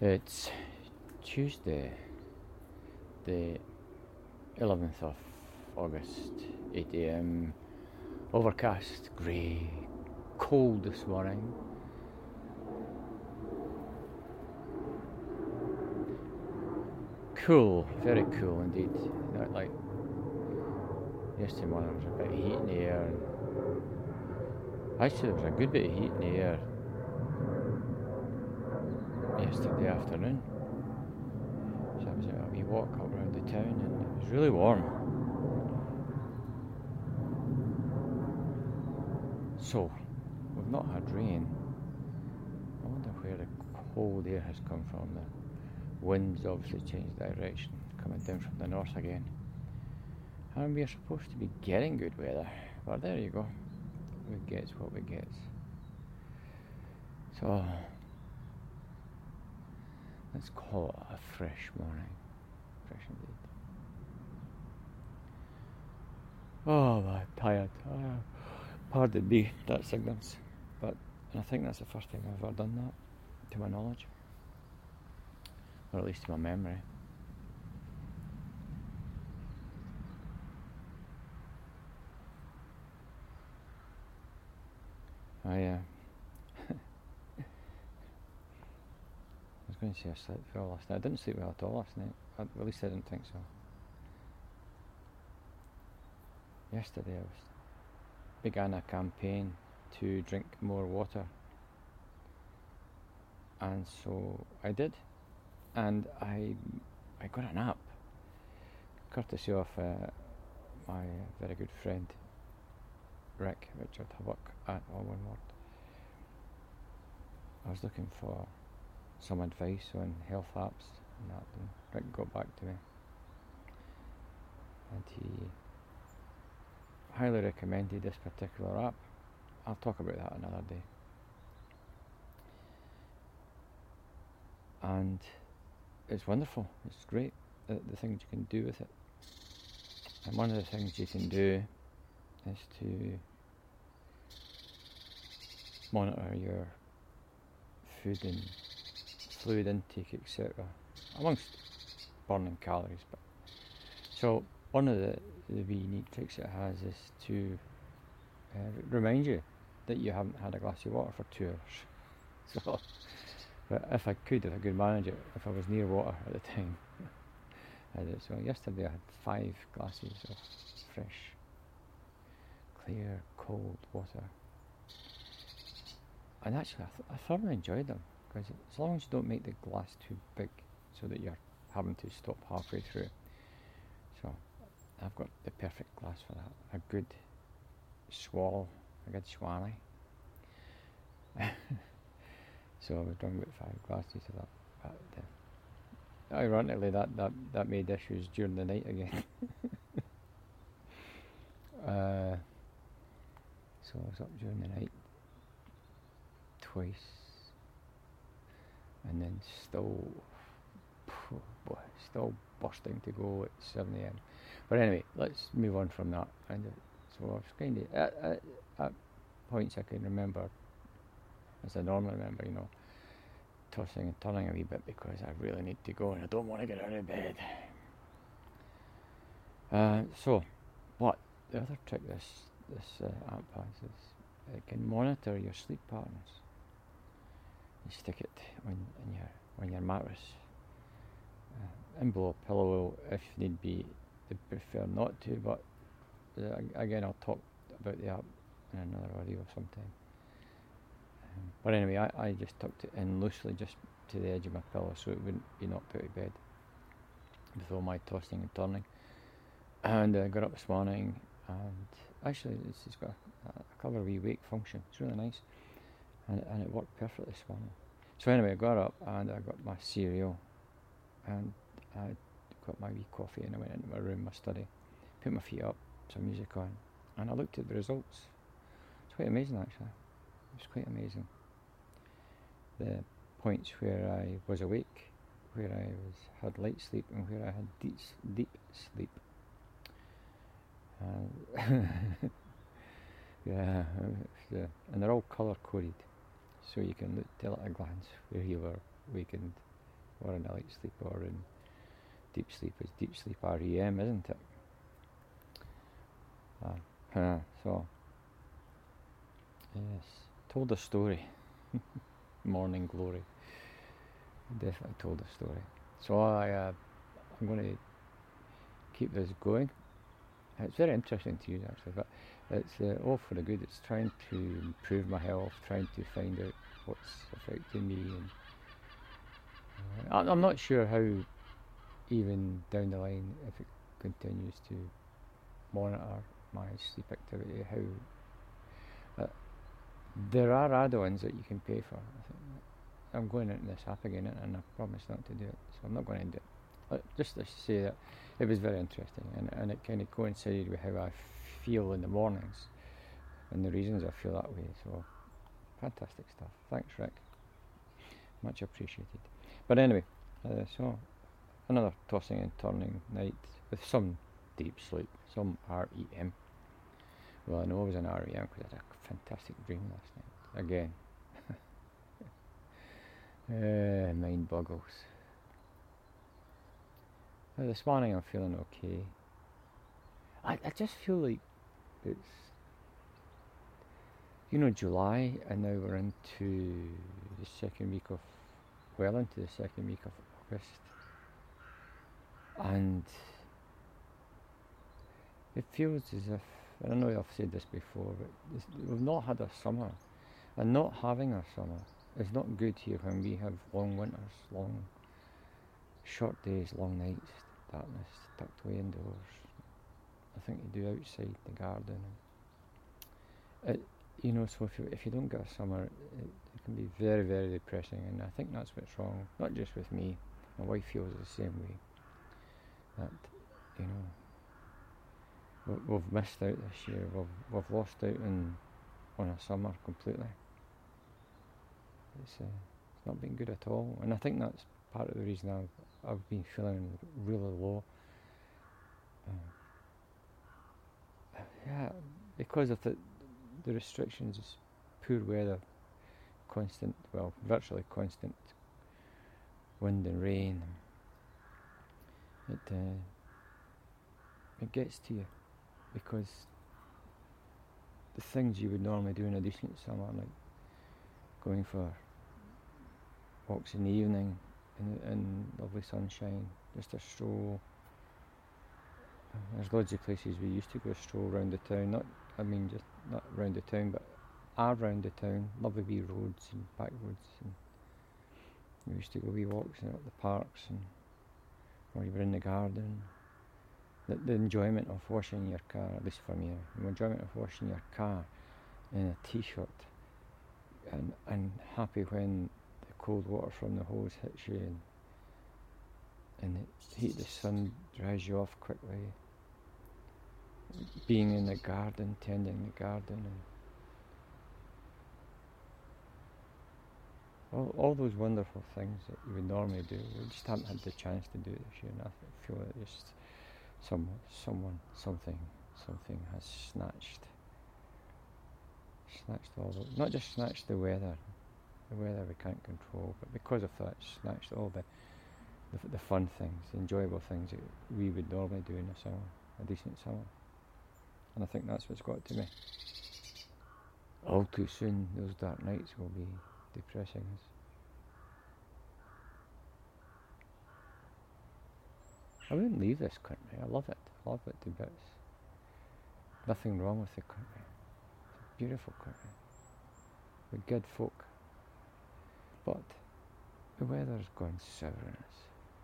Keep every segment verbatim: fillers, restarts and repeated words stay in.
It's Tuesday, the eleventh of August, eight a m. Overcast, grey, cold this morning. Cool, very cool indeed. Not like yesterday morning, there was a bit of heat in the air. And actually, there was a good bit of heat in the air yesterday afternoon. So I was out a wee walk up around the town, and it was really warm. So, we've not had rain. I wonder where the cold air has come from. The wind's obviously changed direction, coming down from the north again. And we're supposed to be getting good weather, but there you go. We get what we get. So, let's call it a fresh morning. Fresh indeed. Oh, I'm tired. Oh, pardon me, that signals. But I think that's the first time I've ever done that, to my knowledge. Or at least to my memory. I, uh, I was going to say I slept well last night. I didn't sleep well at all last night. At least I didn't think so. Yesterday I was began a campaign to drink more water. And so I did. And I I got a nap, courtesy of uh, my very good friend Rick, Richard Hubbock, at all one word. I was looking for some advice on health apps and that, and Rick got back to me. And he highly recommended this particular app. I'll talk about that another day. And it's wonderful, it's great, the, the things you can do with it. And one of the things you can do is to monitor your food and fluid intake, et cetera, amongst burning calories. But so one of the, the wee neat tricks it has is to uh, remind you that you haven't had a glass of water for two hours. So, but if I could, if I could manage it, if I was near water at the time, I did. So yesterday I had five glasses of fresh, clear, cold water. And actually, I, th- I thoroughly enjoyed them, because as long as you don't make the glass too big so that you're having to stop halfway through. So I've got the perfect glass for that. A good swallow, a good swanny. So I was done with five glasses of that. But, uh, ironically, that, that, that made issues during the night again. uh, so I was up during the night twice, and then still, oh boy, still bursting to go at seven a m. But anyway, let's move on from that. And uh, so I was kind of at, at, at points I can remember, as I normally remember, you know, tossing and turning a wee bit because I really need to go and I don't want to get out of bed. Uh, so, what the other trick this this uh, app has is it can monitor your sleep patterns. You stick it on, on your on your mattress, uh, and below a pillow if need be. They prefer not to, but uh, again, I'll talk about the app in another video sometime. Um, but anyway, I, I just tucked it in loosely just to the edge of my pillow so it wouldn't be knocked out of bed with all my tossing and turning. And I uh, got up this morning, and actually it's, it's got a, a clever wee wake function. It's really nice, and, and it worked perfectly this morning. So anyway, I got up and I got my cereal, and I got my wee coffee, and I went into my room, my study, put my feet up, some music on, and I looked at the results. It's quite amazing actually. It was quite amazing. The points where I was awake, where I was had light sleep, and where I had deep deep sleep. Uh, yeah, uh, and they're all colour coded, so you can look, tell at a glance where you were awakened or in a light sleep or in deep sleep is deep sleep R E M, isn't it? Uh, uh, so, yes, told a story. Morning glory. Definitely told a story. So I, uh, I'm going to keep this going. It's very interesting to use actually, but it's uh, all for the good. It's trying to improve my health, trying to find out what's affecting me, and uh, I'm not sure how even down the line, if it continues to monitor my sleep activity, how uh, there are add-ons that you can pay for. I think I'm going into this app again, and I promise not to do it, so I'm not going to do it. But just to say that it was very interesting, and, and it kind of coincided with how I feel in the mornings and the reasons I feel that way. So fantastic stuff. Thanks, Rick. Much appreciated. But anyway, uh, so another tossing and turning night with some deep sleep, some R E M. Well, I know it was an R E M because I had a fantastic dream last night. Again. uh, mind boggles. Uh, this morning I'm feeling okay. I, I just feel like it's, you know, July, and now we're into the second week of, well into the second week of August. And it feels as if, and I know I've said this before, but this, we've not had a summer. And not having a summer is not good here when we have long winters, long short days, long nights, darkness, tucked away indoors, nothing to do outside the garden. It, you know, so if you, if you don't get a summer, it, it can be very, very depressing, and I think that's what's wrong, not just with me. My wife feels the same way, that, you know, we, we've missed out this year, we've, we've lost out on, on a summer completely. It's, uh, it's not been good at all, and I think that's part of the reason I've, I've been feeling really low. Um, yeah, because of the, the restrictions, poor weather, constant, well, virtually constant wind and rain. It uh, it gets to you, because the things you would normally do in a decent summer, like going for walks in the evening in, in lovely sunshine, just a stroll. There's loads of places we used to go stroll round the town, not, I mean just not round the town, but around the town, lovely wee roads and back roads, and we used to go wee walks and up the parks, and or you were in the garden. The, the enjoyment of washing your car, at least for me, the enjoyment of washing your car in a t-shirt, and, and happy when the cold water from the hose hits you, and, and the heat of the sun dries you off quickly. Being in the garden, tending the garden, and all, all those wonderful things that you would normally do, we just haven't had the chance to do this year, and I feel that just some, someone, something, something has snatched, snatched all the, not just snatched the weather, the weather we can't control, but because of that, snatched all the, the, the fun things, the enjoyable things that we would normally do in the summer, a decent summer. And I think that's what's got to me. All too soon, those dark nights will be depressing us. I wouldn't leave this country. I love it. I love it to bits. Nothing wrong with the country. It's a beautiful country. With good folk. But the weather's gone sour on us.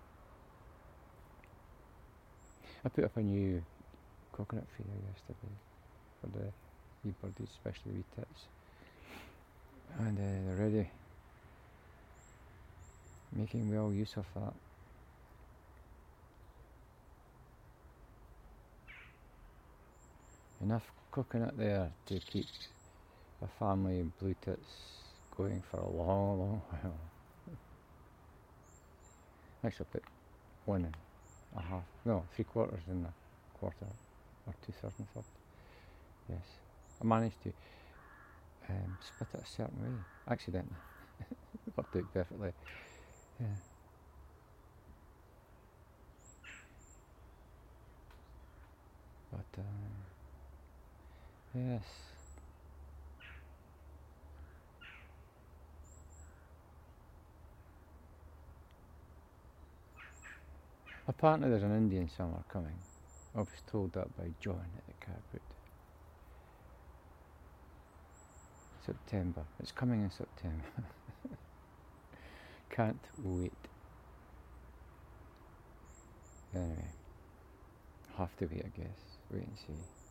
I put up a new coconut feeder yesterday for the wee birdies, especially wee tits. And uh, they're ready. Making well use of that. Enough coconut there to keep a family of blue tits going for a long, long while. Actually, I put one and a half, no, three quarters in a quarter, or two thirds and a third. Yes, I managed to um, split it a certain way, accidentally. It worked out perfectly. Yeah. Yes. Apparently there's an Indian summer coming. I was told that by John at the Carpet. September. It's coming in September. Can't wait. Anyway, have to wait, I guess. Wait and see.